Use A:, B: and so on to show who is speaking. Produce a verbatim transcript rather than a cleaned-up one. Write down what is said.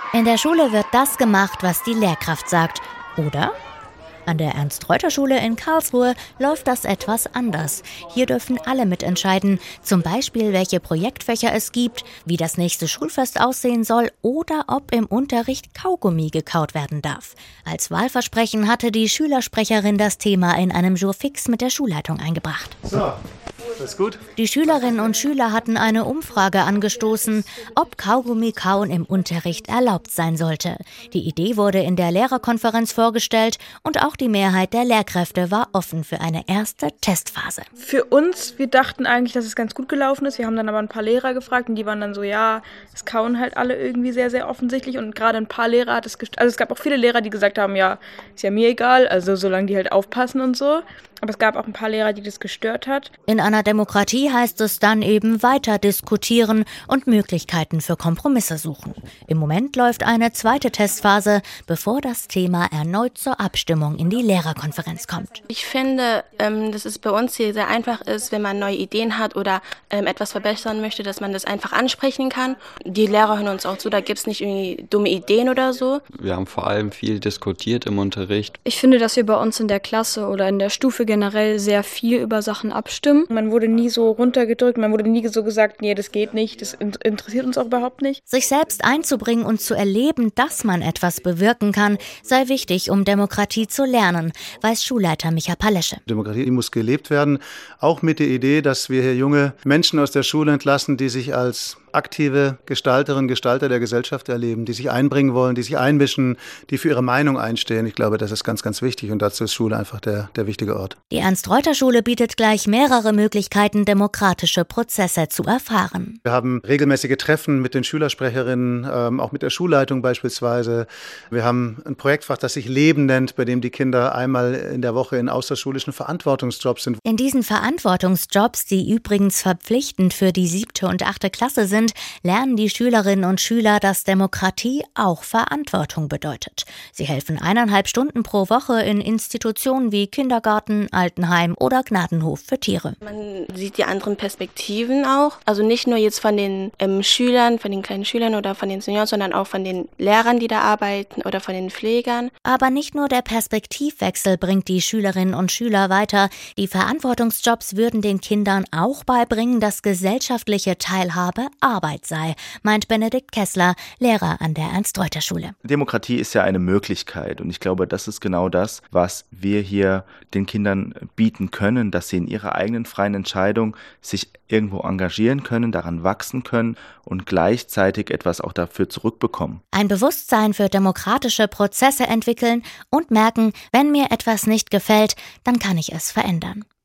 A: In der Schule wird das gemacht, was die Lehrkraft sagt, oder? An der Ernst-Reuter-Schule in Karlsruhe läuft das etwas anders. Hier dürfen alle mitentscheiden, zum Beispiel welche Projektfächer es gibt, wie das nächste Schulfest aussehen soll oder ob im Unterricht Kaugummi gekaut werden darf. Als Wahlversprechen hatte die Schülersprecherin das Thema in einem Jour fix mit der Schulleitung eingebracht.
B: So. Alles gut?
A: Die Schülerinnen und Schüler hatten eine Umfrage angestoßen, ob Kaugummi-Kauen im Unterricht erlaubt sein sollte. Die Idee wurde in der Lehrerkonferenz vorgestellt und auch die Mehrheit der Lehrkräfte war offen für eine erste Testphase.
C: Für uns, wir dachten eigentlich, dass es ganz gut gelaufen ist. Wir haben dann aber ein paar Lehrer gefragt und die waren dann so, ja, es kauen halt alle irgendwie sehr, sehr offensichtlich. Und gerade ein paar Lehrer hat es gestört. Also es gab auch viele Lehrer, die gesagt haben, ja, ist ja mir egal, also solange die halt aufpassen und so. Aber es gab auch ein paar Lehrer, die das gestört hat.
A: In einer Demokratie heißt es dann eben weiter diskutieren und Möglichkeiten für Kompromisse suchen. Im Moment läuft eine zweite Testphase, bevor das Thema erneut zur Abstimmung in die Lehrerkonferenz kommt.
D: Ich finde, ähm, dass es bei uns hier sehr einfach ist, wenn man neue Ideen hat oder ähm, etwas verbessern möchte, dass man das einfach ansprechen kann. Die Lehrer hören uns auch zu, da gibt es nicht irgendwie dumme Ideen oder so.
E: Wir haben vor allem viel diskutiert im Unterricht.
F: Ich finde, dass wir bei uns in der Klasse oder in der Stufe generell sehr viel über Sachen abstimmen.
C: Man wurde nie so runtergedrückt, man wurde nie so gesagt, nee, das geht nicht, das interessiert uns auch überhaupt nicht.
A: Sich selbst einzubringen und zu erleben, dass man etwas bewirken kann, sei wichtig, um Demokratie zu lernen, weiß Schulleiter Micha Palesche.
B: Demokratie muss gelebt werden, auch mit der Idee, dass wir hier junge Menschen aus der Schule entlassen, die sich als aktive Gestalterinnen, Gestalter der Gesellschaft erleben, die sich einbringen wollen, die sich einmischen, die für ihre Meinung einstehen. Ich glaube, das ist ganz, ganz wichtig und dazu ist Schule einfach der, der wichtige Ort.
A: Die Ernst-Reuter-Schule bietet gleich mehrere Möglichkeiten, demokratische Prozesse zu erfahren.
B: Wir haben regelmäßige Treffen mit den Schülersprecherinnen, ähm, auch mit der Schulleitung beispielsweise. Wir haben ein Projektfach, das sich Leben nennt, bei dem die Kinder einmal in der Woche in außerschulischen Verantwortungsjobs sind.
A: In diesen Verantwortungsjobs, die übrigens verpflichtend für die siebte und achte Klasse sind, lernen die Schülerinnen und Schüler, dass Demokratie auch Verantwortung bedeutet. Sie helfen eineinhalb Stunden pro Woche in Institutionen wie Kindergarten, Altenheim oder Gnadenhof für Tiere.
D: Man sieht die anderen Perspektiven auch. Also nicht nur jetzt von den ähm, Schülern, von den kleinen Schülern oder von den Senioren, sondern auch von den Lehrern, die da arbeiten oder von den Pflegern.
A: Aber nicht nur der Perspektivwechsel bringt die Schülerinnen und Schüler weiter. Die Verantwortungsjobs würden den Kindern auch beibringen, dass gesellschaftliche Teilhabe Arbeit sei, meint Benedikt Kessler, Lehrer an der Ernst-Reuter-Schule.
G: Demokratie ist ja eine Möglichkeit und ich glaube, das ist genau das, was wir hier den Kindern bieten können, dass sie in ihrer eigenen freien Entscheidung sich irgendwo engagieren können, daran wachsen können und gleichzeitig etwas auch dafür zurückbekommen.
A: Ein Bewusstsein für demokratische Prozesse entwickeln und merken, wenn mir etwas nicht gefällt, dann kann ich es verändern.